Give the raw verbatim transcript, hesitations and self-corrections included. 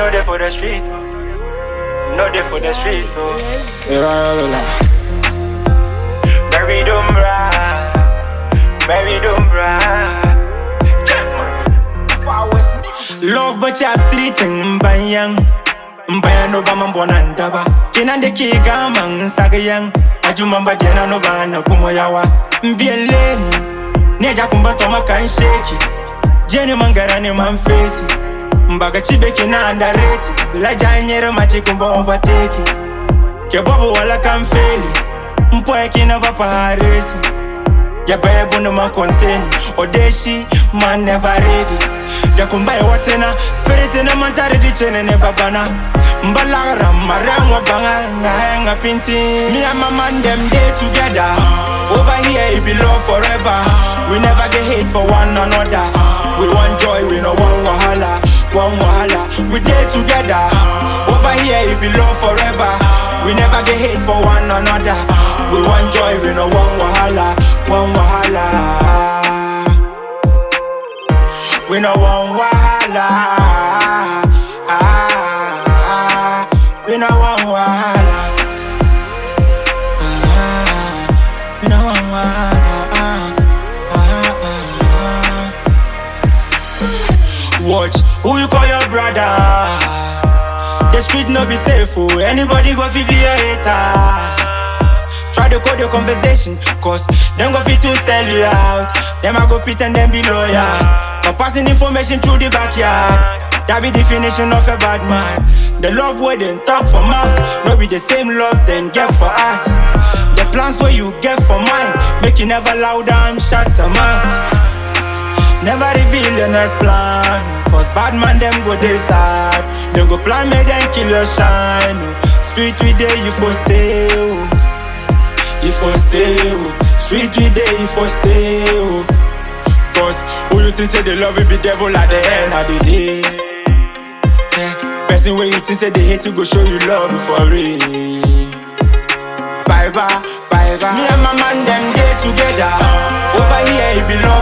no day for the street. No day for the street, so. Baby Dumbra, baby Dumbra. Love but ya street in Bayang. Mbaya no ba mambona ndaba. Kina ndeki gama nsagayang. Ajumamba dena no bana kumoyawa. Mbieleni. Neja kumbato makan shake. Jenny mangara ne man face. Mbaga chibeki na underrate. La janyere machi kumba overtake. Ke bobo wala kan feli. Mpoe kina papa haresi. Ya baby no man contain. Odeshi man never ready. Ya kumbaye watena spirit na mantare di chene ne babana. Mbalara marengo banga na henga pinti. Me and my man them day together. Over here it be love forever. We never get hate for one another. We want joy, we no want wahala, one wahala. We day together. Over here it be love forever. We never get hate for one another. We want joy, we no want wahala, one wahala. We no want wahala. Ah, we no want wahala. Ah, we no want wahala. Ah, ah, ah. Watch who you call your brother. The street no be safe. Oh. Anybody go fi be a hater. Try to code your conversation, cause them go fit to sell you out. Them I go pretend them be loyal, but passing information through the backyard. That be definition of a bad man. The love where they talk for mouth, no be the same love then get for art. The plans where you get for mine, make you never loud and shut your mouth. Never reveal your next plan, cause bad man them go they sad. Them go plan me then kill your shine. Street we day you for stay. You for stay, street we day, you for stay. Cause who you think say they love you be devil at the end of the day. Yeah. Person where you think say they hate to go show you love for real. Bye bye, bye bye. Me and my man them day together. Over here it be love